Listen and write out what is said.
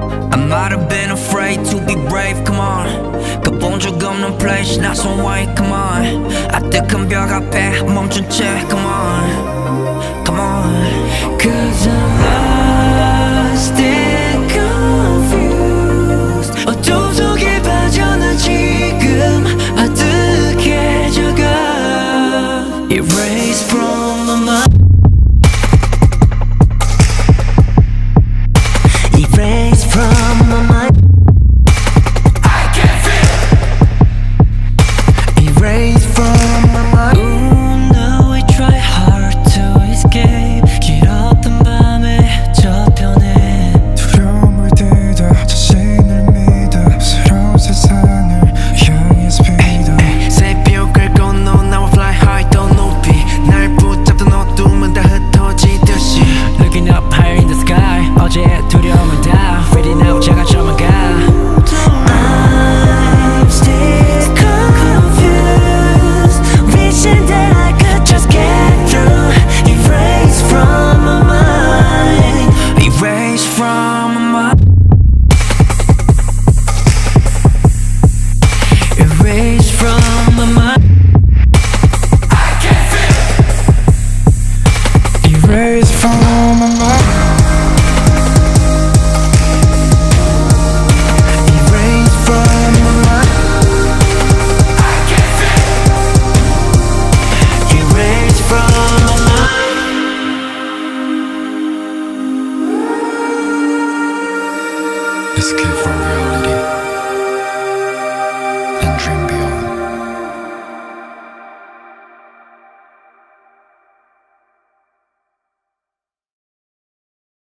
I might have been afraid to be brave, come on. 가본 적 없는 place, 낯선 way, come on. 아득한 벽 앞에 멈춘 채, come on, come on. Cause I'm lost and confused. 어둠 속에 빠져 난 지금 아득해져가. Erase from my mind. Erase from my mind. I can feel. Erase from my mind. Ooh, now I try hard to escape. 길었던 밤의 저편에 두려움을 딛어 자신을 믿어 새로운 세상을 향해 speed up. 새벽을 건너 나와 fly high 더 높이 날 붙잡던 어둠은 다 흩어지듯이 Looking up higher in the sky 어제의 두려움은 다 fading out 작아져만 가 I'm still confused Wishing that I could just get through Erase from my mind Erase from my mind Erase from my mind I can feel Erase from my mind. Erase from my mind I can feel Erase from my mind Escape from reality.